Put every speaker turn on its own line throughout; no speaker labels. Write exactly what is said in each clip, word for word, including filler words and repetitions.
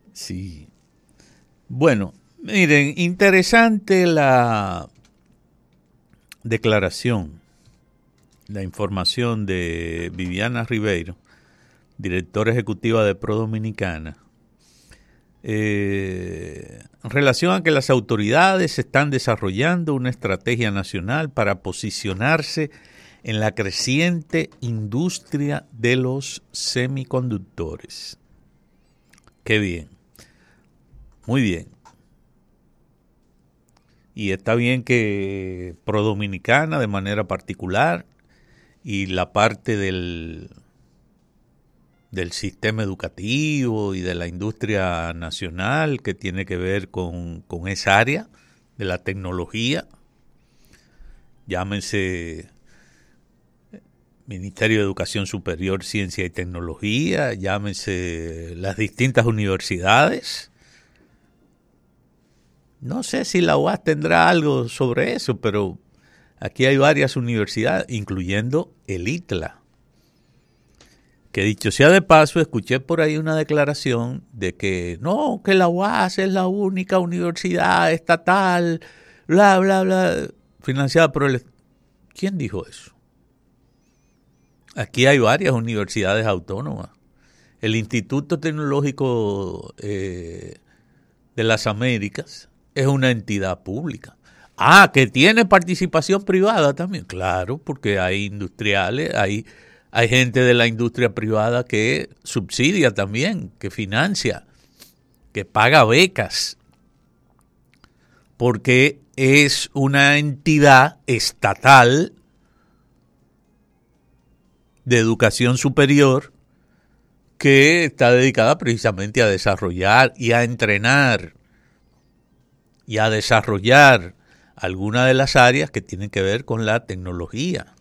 Sí. Bueno, miren, interesante la declaración, la información de Viviana Ribeiro, directora ejecutiva de Pro Dominicana, eh, en relación a que las autoridades están desarrollando una estrategia nacional para posicionarse en la creciente industria de los semiconductores. Qué bien, muy bien. Y está bien que Pro Dominicana de manera particular y la parte del, del sistema educativo y de la industria nacional que tiene que ver con, con esa área de la tecnología, llámense Ministerio de Educación Superior, Ciencia y Tecnología, llámense las distintas universidades. No sé si la U A S tendrá algo sobre eso, pero aquí hay varias universidades, incluyendo el I T L A. Que dicho sea de paso, escuché por ahí una declaración de que no, que la U A S es la única universidad estatal, bla, bla, bla, financiada por el... ¿Quién dijo eso? Aquí hay varias universidades autónomas. El Instituto Tecnológico eh, de las Américas es una entidad pública. Ah, que tiene participación privada también. Claro, porque hay industriales, hay, hay gente de la industria privada que subsidia también, que financia, que paga becas, porque es una entidad estatal de educación superior que está dedicada precisamente a desarrollar y a entrenar y a desarrollar algunas de las áreas que tienen que ver con la tecnología.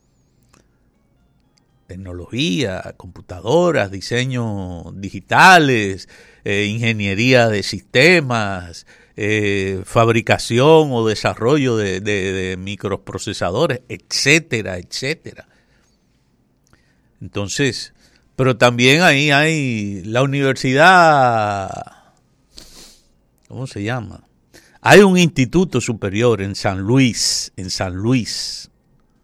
Tecnología, computadoras, diseños digitales, eh, ingeniería de sistemas, eh, fabricación o desarrollo de, de, de microprocesadores, etcétera, etcétera. Entonces, pero también ahí hay la universidad, ¿cómo se llama? Hay un instituto superior en San Luis, en San Luis,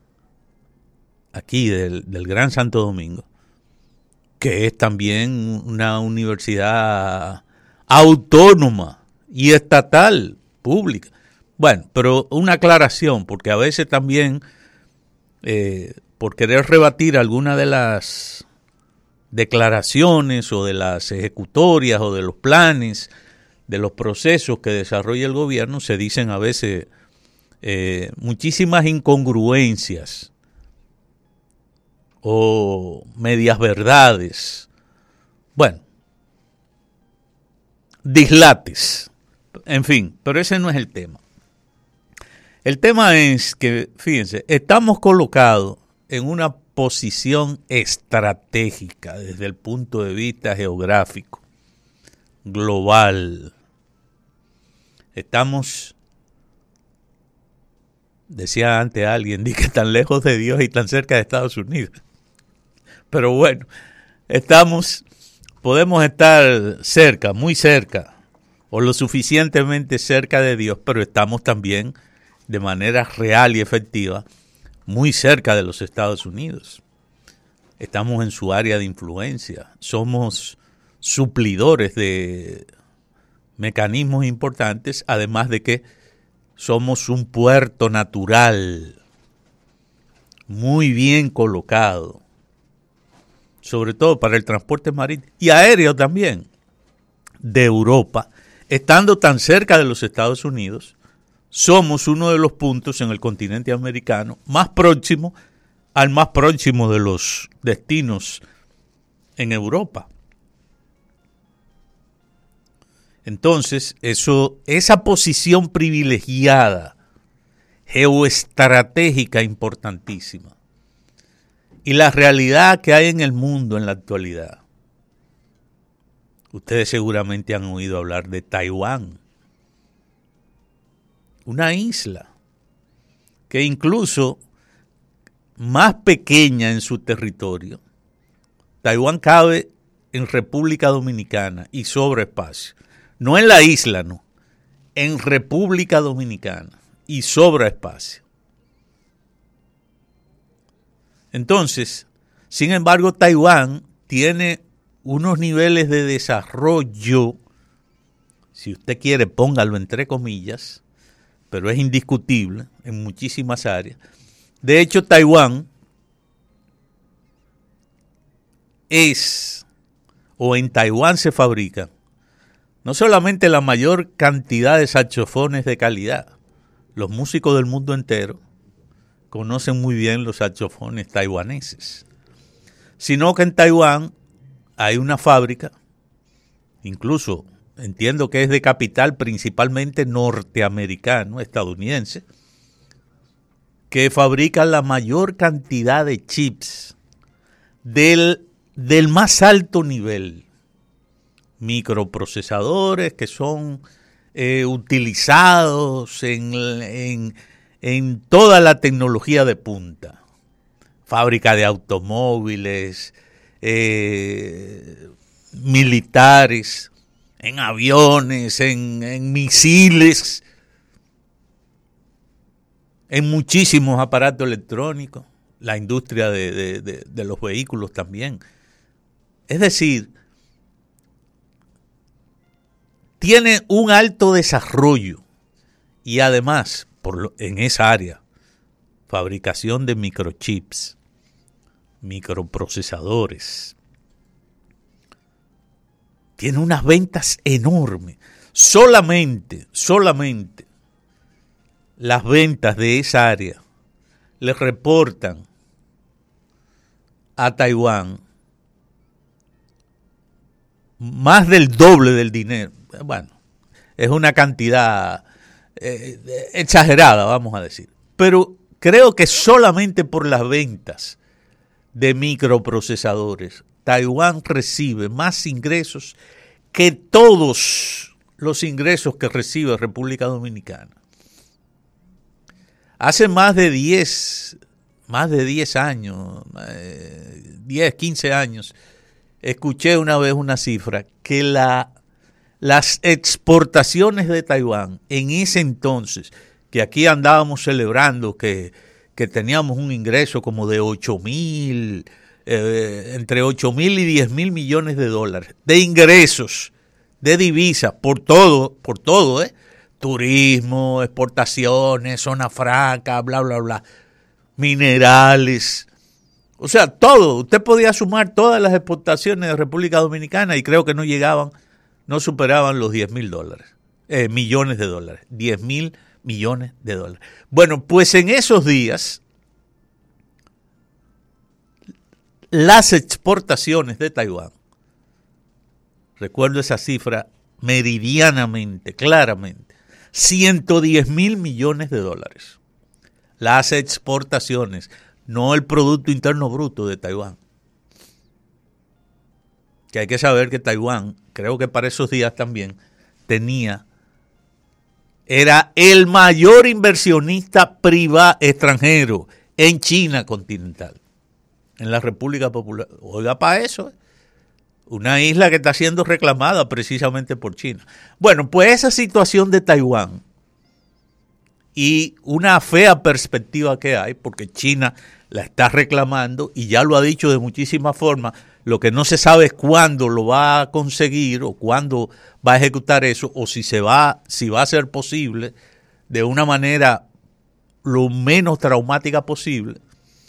aquí del, del Gran Santo Domingo, que es también una universidad autónoma y estatal, pública. Bueno, pero una aclaración, porque a veces también... Eh, por querer rebatir alguna de las declaraciones o de las ejecutorias o de los planes, de los procesos que desarrolla el gobierno, se dicen a veces eh, muchísimas incongruencias o medias verdades. Bueno, dislates, en fin, pero ese no es el tema. El tema es que, fíjense, estamos colocados en una posición estratégica desde el punto de vista geográfico, global. Estamos, decía antes alguien, di que tan lejos de Dios y tan cerca de Estados Unidos. Pero bueno, estamos, podemos estar cerca, muy cerca, o lo suficientemente cerca de Dios, pero estamos también de manera real y efectiva muy cerca de los Estados Unidos. Estamos en su área de influencia. Somos suplidores de mecanismos importantes, además de que somos un puerto natural muy bien colocado, sobre todo para el transporte marítimo y aéreo también, de Europa. Estando tan cerca de los Estados Unidos, somos uno de los puntos en el continente americano más próximo al más próximo de los destinos en Europa. Entonces, eso, esa posición privilegiada, geoestratégica importantísima, y la realidad que hay en el mundo en la actualidad. Ustedes seguramente han oído hablar de Taiwán, una isla que incluso más pequeña en su territorio. Taiwán cabe en República Dominicana y sobre espacio. No en la isla, no. En República Dominicana y sobre espacio. Entonces, sin embargo, Taiwán tiene unos niveles de desarrollo, si usted quiere, póngalo entre comillas, pero es indiscutible en muchísimas áreas. De hecho, Taiwán es, o en Taiwán se fabrican, no solamente la mayor cantidad de saxofones de calidad. Los músicos del mundo entero conocen muy bien los saxofones taiwaneses, sino que en Taiwán hay una fábrica, incluso entiendo que es de capital principalmente norteamericano, estadounidense, que fabrica la mayor cantidad de chips del, del más alto nivel, microprocesadores que son eh, utilizados en, en, en toda la tecnología de punta, fábrica de automóviles, eh, militares, en aviones, en, en misiles, en muchísimos aparatos electrónicos, la industria de, de, de, de los vehículos también. Es decir, tiene un alto desarrollo y además, por lo, en esa área, fabricación de microchips, microprocesadores, tiene unas ventas enormes. Solamente, solamente las ventas de esa área le reportan a Taiwán más del doble del dinero. Bueno, es una cantidad eh, exagerada, vamos a decir. Pero creo que solamente por las ventas de microprocesadores, Taiwán recibe más ingresos que todos los ingresos que recibe República Dominicana. Hace más de diez, más de diez años, eh, diez, quince años, escuché una vez una cifra que la, las exportaciones de Taiwán en ese entonces, que aquí andábamos celebrando que, que teníamos un ingreso como de ocho mil, eh, entre ocho mil y diez mil millones de dólares de ingresos, de divisas, por todo, por todo, ¿eh? Turismo, exportaciones, zona franca, bla, bla, bla, minerales, o sea, todo. Usted podía sumar todas las exportaciones de República Dominicana y creo que no llegaban, no superaban los diez mil dólares, eh, millones de dólares, diez mil millones de dólares. Bueno, pues en esos días, las exportaciones de Taiwán, recuerdo esa cifra meridianamente, claramente, ciento diez mil millones de dólares. Las exportaciones, no el Producto Interno Bruto de Taiwán. Que hay que saber que Taiwán, creo que para esos días también, tenía, era el mayor inversionista privado extranjero en China continental, en la República Popular. Oiga, para eso, una isla que está siendo reclamada precisamente por China. Bueno, pues esa situación de Taiwán y una fea perspectiva que hay, porque China la está reclamando y ya lo ha dicho de muchísimas formas, lo que no se sabe es cuándo lo va a conseguir o cuándo va a ejecutar eso, o si se va, si va a ser posible de una manera lo menos traumática posible.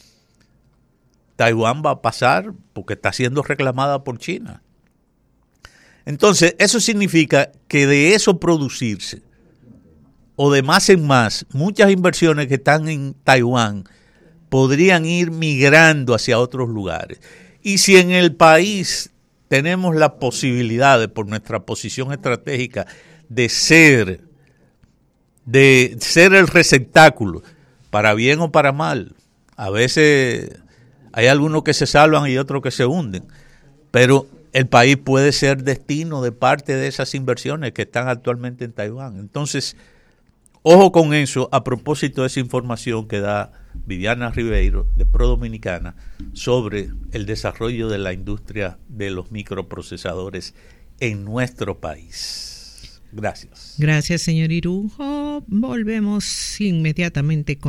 Taiwán va a pasar porque está siendo reclamada por China. Entonces, eso significa que de eso producirse, o de más en más, muchas inversiones que están en Taiwán podrían ir migrando hacia otros lugares. Y si en el país tenemos la posibilidad, de, por nuestra posición estratégica, de ser, de ser el receptáculo, para bien o para mal, a veces hay algunos que se salvan y otros que se hunden, pero el país puede ser destino de parte de esas inversiones que están actualmente en Taiwán. Entonces, ojo con eso a propósito de esa información que da Viviana Ribeiro, de Pro Dominicana, sobre el desarrollo de la industria de los microprocesadores en nuestro país. Gracias.
Gracias, señor Irujo. Volvemos inmediatamente con